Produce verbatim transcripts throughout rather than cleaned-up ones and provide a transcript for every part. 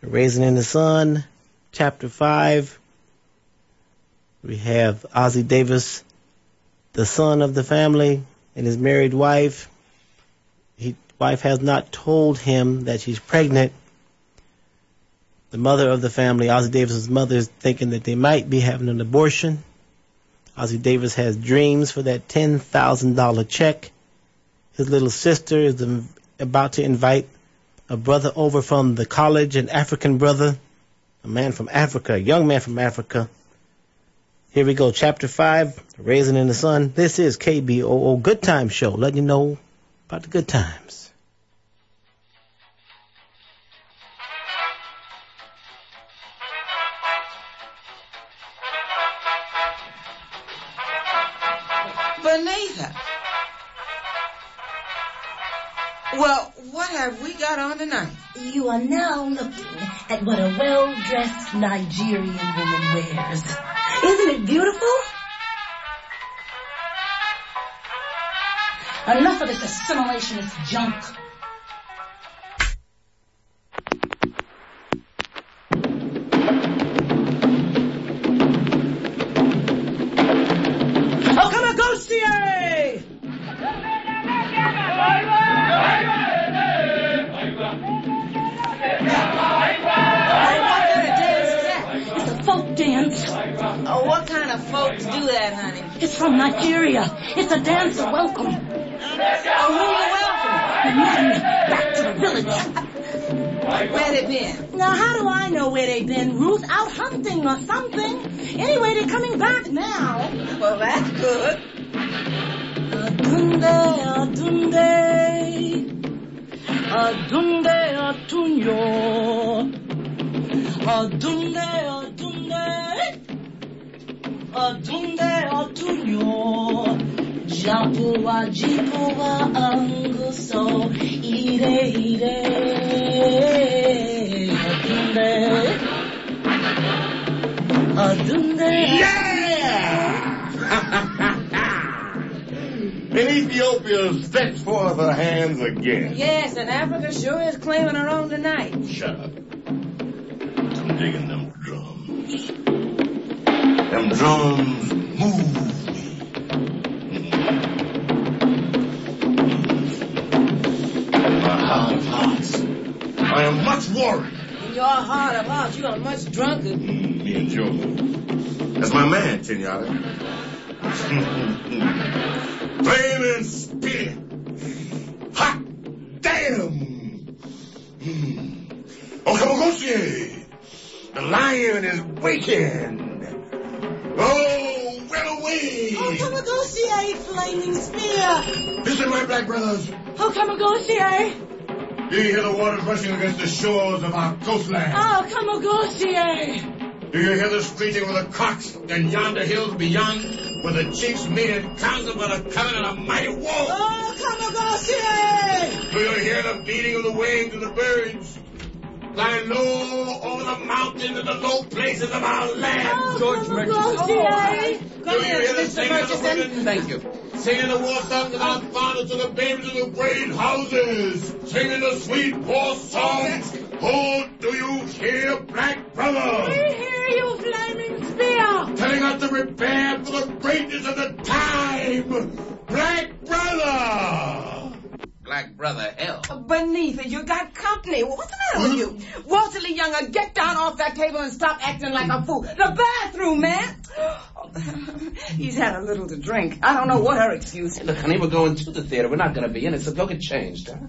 Raising in the Sun, Chapter five. We have Ossie Davis, the son of the family, and his married wife. His wife has not told him that she's pregnant. The mother of the family, Ossie Davis's mother, is thinking that they might be having an abortion. Ossie Davis has dreams for that ten thousand dollars check. His little sister is about to invite a brother over from the college, an African brother, a man from Africa, a young man from Africa. Here we go, Chapter five, Raising in the Sun. This is K B O O Good Time Show, letting you know about the good times. Bonita. Well, what have we got on tonight? You are now looking at what a well-dressed Nigerian woman wears. Isn't it beautiful? Enough of this assimilationist junk. Oh, what kind of folks do that, honey? It's from Nigeria. It's a dance of welcome. Oh, who you welcome? The men back to the village. Where they been? Now, how do I know where they've been, Ruth? Out hunting or something. Anyway, they're coming back now. Well, that's good. Adunde, adunde, adunde, atunyo, adunde, adunde. Adunde atunyo, japowa jipowa anguso, ire ire. Adunde, adunde. Yeah! And Ethiopia stretched forth her hands again. Yes, and Africa sure is claiming her own tonight. Shut up. I'm digging them drums. Them drums move me. In my heart of hearts, I am much worried. In your heart of hearts, you are much drunker. Mm, me and Joe. That's my man, Kenyatta. Flaming spear. Hot damn. Mm. Oh, Kamagoshi. The lion is waking. Oh, well away! Oh, Kamagoshi, flaming spear! Listen, my black brothers. Oh, Kamagoshi! Do you hear the waters rushing against the shores of our coastland? Oh, Kamagoshi! Do you hear the screeching of the cocks and yonder hills beyond, where the chiefs meet in council for the coming of a mighty war? Oh, Kamagoshi! Do you hear the beating of the wings of the birds? Flying low over the mountains and the low places of our land. Oh, George Murchison. Oh, Do you hear the singing of the women? Thank you. Singing the war songs of our fathers to the babies in the great houses. Singing the sweet war songs. Oh, do you hear, black brother? We hear you, flaming spear. Telling us to prepare for the greatness of the time. Black brother. Black brother, hell. Beneath it, you got company. What's the matter with you? Walter Lee Younger, get down off that table and stop acting like a fool. The bathroom, man. He's had a little to drink. I don't know what her excuse Hey, is. look, honey, we're going to the theater. We're not going to be in it, so go get changed, huh?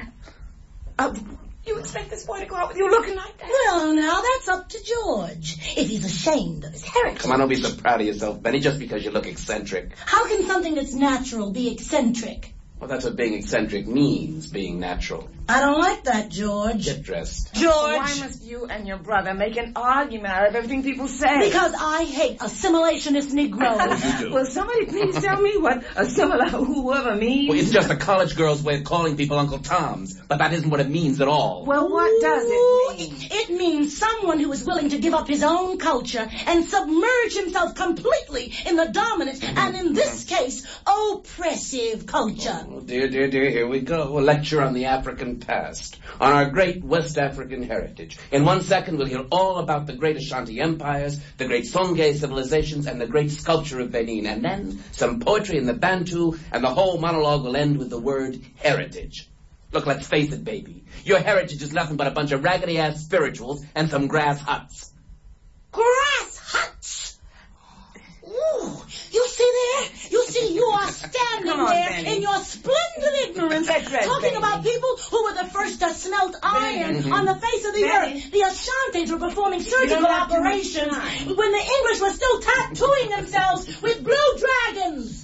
Uh, you expect this boy to go out with you looking like that? Well, now, that's up to George. If he's ashamed of his heritage. Come on, don't be so proud of yourself, Benny, just because you look eccentric. How can something that's natural be eccentric? Well, that's what being eccentric means, being natural. I don't like that, George. Get dressed. George. Why must you and your brother make an argument out of everything people say? Because I hate assimilationist Negroes. You do. Will somebody please tell me what assimilate whoever means? Well, it's just a college girl's way of calling people Uncle Toms, but that isn't what it means at all. Well, what does it mean? It means someone who is willing to give up his own culture and submerge himself completely in the dominant and, in this case, oppressive culture. Oh, dear, dear, dear, here we go. A lecture on the African ancient past, on our great West African heritage. In one second, we'll hear all about the great Ashanti empires, the great Songhai civilizations, and the great sculpture of Benin. And then some poetry in the Bantu, and the whole monologue will end with the word heritage. Look, let's face it, baby. Your heritage is nothing but a bunch of raggedy-ass spirituals and some grass huts. Grass huts! Ooh, you see there? You see, you are standing Come on, there Benny. in your splendid ignorance, That's right, talking Benny. about people who were the first to smelt iron Benny. on the face of the Benny. earth. The Ashantis were performing surgical don't have too much operations time. when the English were still tattooing themselves with blue dragons.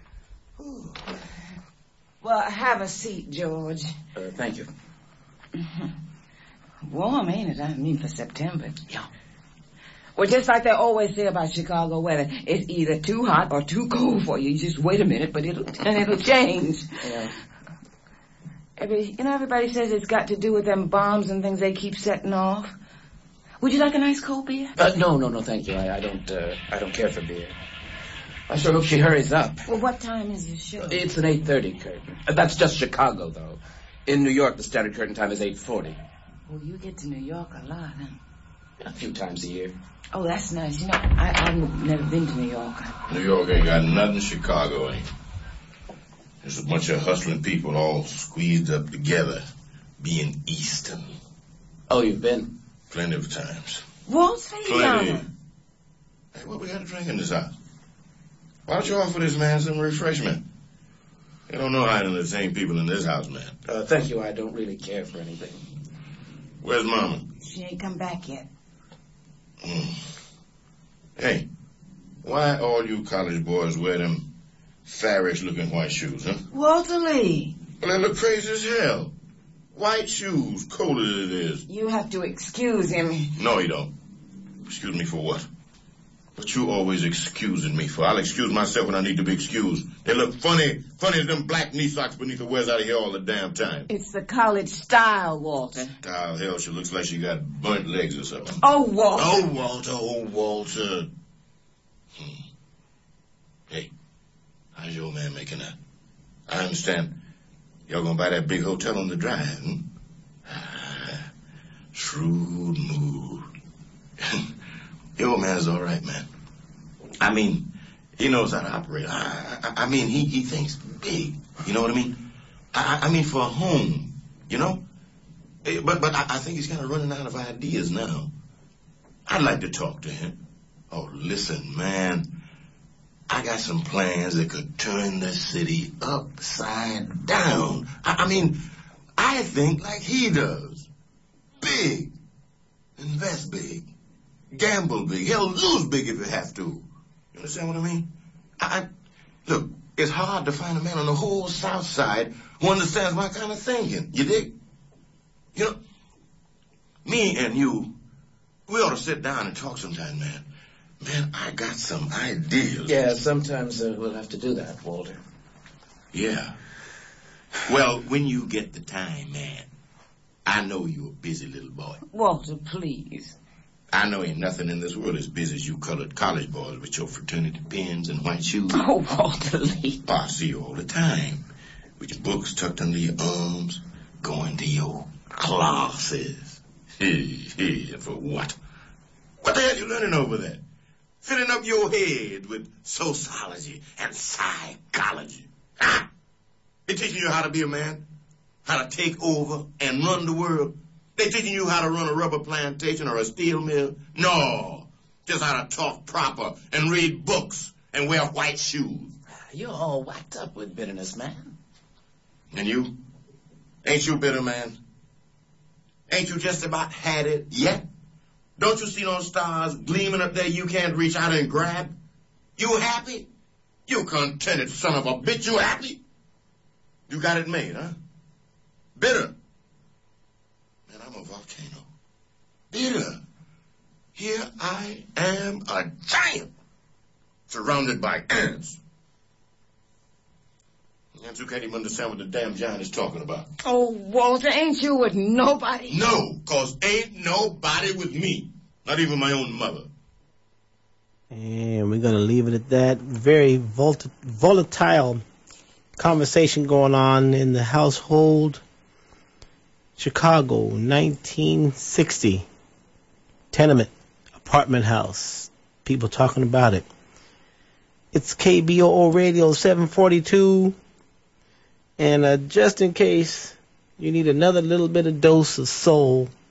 Well, have a seat, George. Uh, thank you. Warm, ain't it? I mean, for September. Yeah. Well, just like they always say about Chicago weather, it's either too hot or too cold for you. You just wait a minute, but it'll and it'll change. Yeah. Every, you know, everybody says it's got to do with them bombs and things they keep setting off. Would you like a nice cold beer? Uh, no, no, no, thank you. I, I don't, uh, I don't care for beer. I sure hope she hurries up. Well, what time is the show? It's an eight thirty curtain. Uh, that's just Chicago, though. In New York, the standard curtain time is eight forty. Well, you get to New York a lot, huh? A few times a year. Oh, that's nice. You know, I, I've never been to New York. New York ain't got nothing Chicago ain't. There's a bunch of hustling people all squeezed up together, being Eastern. Oh, you've been? Plenty of times. Walt's Plenty. Hey, Hey, what we got to drink in this house? Why don't you offer this man some refreshment? You don't know how to entertain people in this house, man. Uh, thank you. I don't really care for anything. Where's Mama? She ain't come back yet. Mm. Hey, why all you college boys wear them Farish-looking white shoes, huh? Walter Lee. Well, they look crazy as hell. White shoes, cold as it is. You have to excuse him. No, you don't. Excuse me for what? What you always excusing me for? I'll excuse myself when I need to be excused. They look funny, funny as them black knee socks beneath the wears out of here all the damn time. It's the college style, Walter. Style, hell, she looks like she got burnt legs or something. Oh, Walter. Oh, Walter, oh, Walter. Hmm. Hey, how's your old man making out? I understand. Y'all gonna buy that big hotel on the drive, hmm? Ah, shrewd move. Your old man's all right, man. I mean, he knows how to operate. I, I, I mean, he, he thinks big. You know what I mean? I, I mean, for a home, you know? Eh, But but I, I think he's kind of running out of ideas now. I'd like to talk to him. Oh, listen, man. I got some plans that could turn the city upside down. I, I mean, I think like he does. Big. Invest big. Gamble big. Hell, lose big if you have to. You understand what I mean? I, I look, it's hard to find a man on the whole South Side who understands my kind of thinking. You dig? You know, me and you, we ought to sit down and talk sometime, man. Man, I got some ideas. Yeah, sometimes uh, we'll have to do that, Walter. Yeah. Well, when you get the time, man, I know you're a busy little boy. Walter, please. I know ain't nothing in this world as busy as you colored college boys with your fraternity pins and white shoes. Oh, Walter Lee. Oh, I see you all the time. With your books tucked under your arms, going to your classes. Hey, hey, for what? What the hell you learning over there? Filling up your head with sociology and psychology. Ah! They teaching you how to be a man, how to take over and run the world. They teaching you how to run a rubber plantation or a steel mill? No, just how to talk proper and read books and wear white shoes. You're all whacked up with bitterness, man. And you? Ain't you bitter, man? Ain't you just about had it yet? Don't you see those stars gleaming up there you can't reach out and grab? You happy? You contented son of a bitch, you happy? You got it made, huh? Bitter. Man, I'm a volcano. Bitter. Here I am, a giant, surrounded by ants. Ants who can't even understand what the damn giant is talking about. Oh, Walter, ain't you with nobody? No, cause ain't nobody with me. Not even my own mother. And we're going to leave it at that. Very vol- volatile conversation going on in the household. Chicago, nineteen sixty. Tenement, apartment house. People talking about it. It's K B O O Radio seven forty-two. And uh, just in case you need another little bit of dose of soul,